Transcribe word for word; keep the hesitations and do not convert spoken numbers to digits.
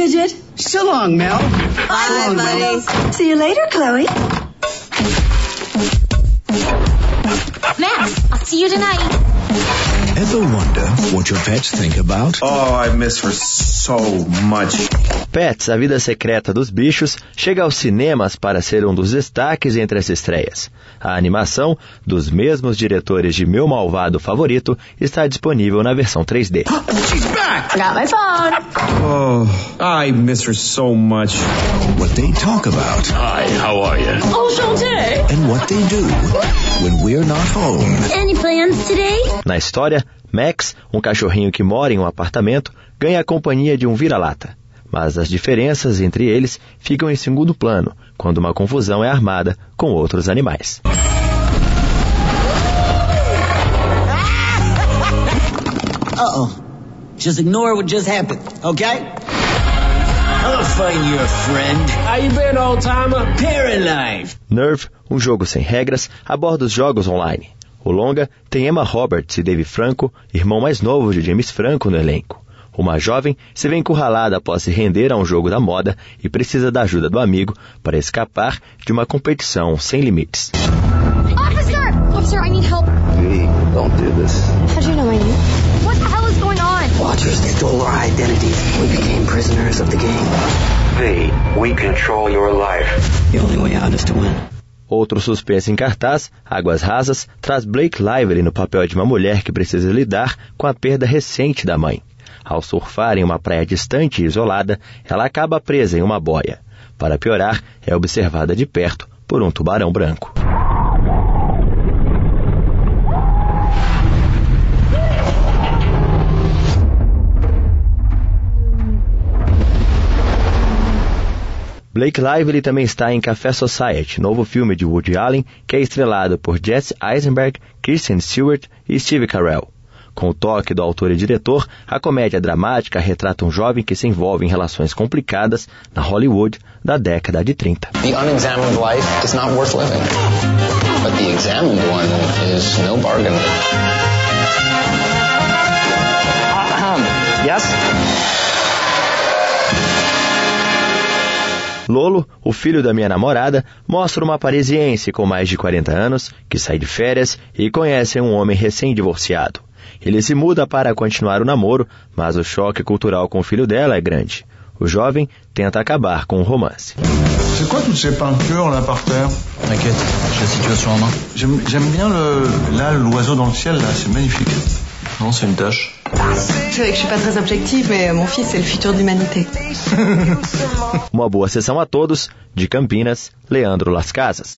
Gidget. So long, Mel. Bye, so long, buddies. Mel. See you later, Chloe. Max, I'll see you tonight. Ever wonder what your pets think about? Oh, I miss her so much. Pets, a vida secreta dos bichos, chega aos cinemas para ser um dos destaques entre as estreias. A animação, dos mesmos diretores de Meu Malvado Favorito, está disponível na versão três D. She's back. I got my phone. Oh, I miss her so much. What they talk about. Hi, how are you? Oh, Shantae. And what they do when we're not home. Any plans today? Na história, Max, um cachorrinho que mora em um apartamento, ganha a companhia de um vira-lata. Mas as diferenças entre eles ficam em segundo plano, quando uma confusão é armada com outros animais. Uh-oh. Just ignore what just happened, okay? I'll find you a friend. How you been, old timer? Paralife. Nerve, um jogo sem regras, aborda os jogos online. O longa tem Emma Roberts e Dave Franco, irmão mais novo de James Franco, no elenco. Uma jovem se vê encurralada após se render a um jogo da moda e precisa da ajuda do amigo para escapar de uma competição sem limites. Officer! Officer, I need help. V, don't do this. How do you know my name? What the hell is going on? Watchers stole our identities. We became prisoners of the game. V, we control your life. The only way out is to win. Outro suspense em cartaz, Águas Rasas, traz Blake Lively no papel de uma mulher que precisa lidar com a perda recente da mãe. Ao surfar em uma praia distante e isolada, ela acaba presa em uma boia. Para piorar, é observada de perto por um tubarão branco. Blake Lively também está em Café Society, novo filme de Woody Allen, que é estrelado por Jesse Eisenberg, Kristen Stewart e Steve Carell. Com o toque do autor e diretor, a comédia dramática retrata um jovem que se envolve em relações complicadas na Hollywood da década de trinta. The unexamined life is not worth living, but the examined one is no bargain. Uh, yes? Lolo, o filho da minha namorada, mostra uma parisiense com mais de quarenta anos que sai de férias e conhece um homem recém-divorciado. Ele se muda para continuar o namoro, mas o choque cultural com o filho dela é grande. O jovem tenta acabar com o romance. C'est quoi toutes ces peintures là par terre? T'inquiète, j'ai la situation en main. J'aime, j'aime bien le, là, l'oiseau dans le ciel, là, c'est magnifique. Non, c'est une tâche. C'est vrai que je suis pas très objective, mais mon fils, c'est le futur de l'humanité. Uma boa sessão a todos. De Campinas, Leandro Las Casas.